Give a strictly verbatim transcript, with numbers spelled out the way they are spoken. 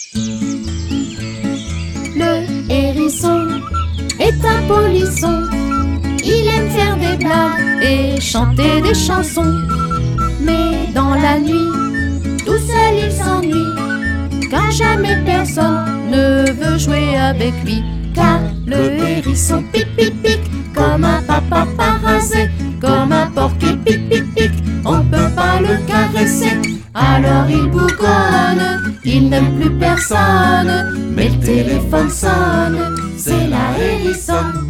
Le hérisson est un polisson. Il aime faire des blagues et chanter des chansons. Mais dans la nuit, tout seul il s'ennuie, car jamais personne ne veut jouer avec lui. Car le hérisson pique, pique, pique, comme un papa parasé, comme un porc qui pique, pique, pique, on peut pas le caresser. Alors il bougonne, il n'aime plus personne, mais le téléphone sonne, c'est la hérissonne.